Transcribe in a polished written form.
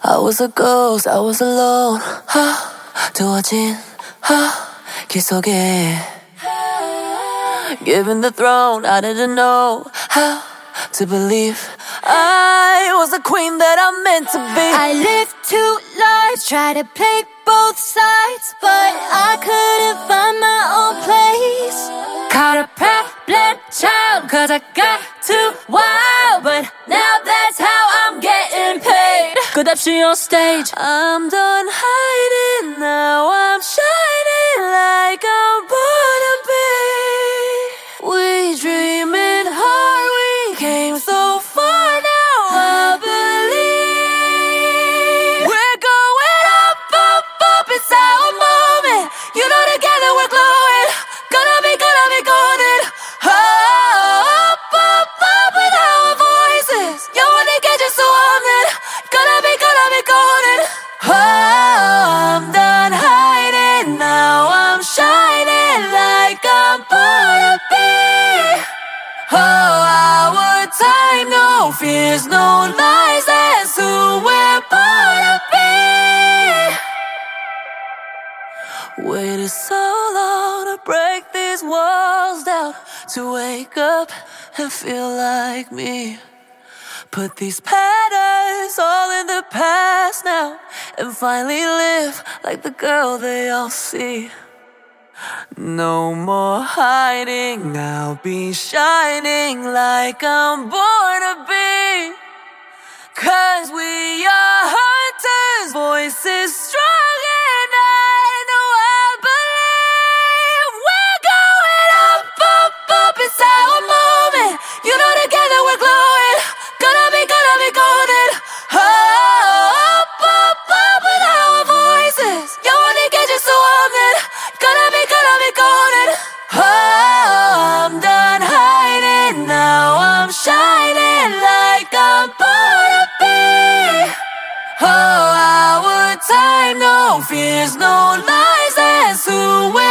I was a ghost, I was alone. 두어진 길 속에 given the throne, I didn't know how to believe I was the queen that I'm meant to be. I lived two lives, tried to play both sides, but I couldn't find my own place. Caught a problem child, cause I got too wild, but now that's how I'm getting paid. 끝없이 on stage, I'm done hiding, now I'm shining like I'm born to be. We dreaming hard, we came so far, now I believe we're going up, up, up, it's our moment. You know together we're glowing, gonna be golden. Up, up, up with our voices. You wanna get you so often, gonna be golden. Oh, I'm done hiding, now I'm shining like I'm born to be. Oh, our time, no fears, no lies, that's who we're born to be. Waited so long to break these walls down, to wake up and feel like me. Put these patterns all in the past now, and finally live like the girl they all see. No more hiding, I'll be shining like I'm born to be. Cause we are hunters, voices strong, and I know I believe we're going up, up, up, it's our moment. You know together we're glowing, gonna be golden. Oh, up, up, up with our voices. You wanna get you so often, gonna be golden. Oh, I'm done hiding, now I'm shining like I'm born to be. Oh, our time, no fears, no lies, that's who we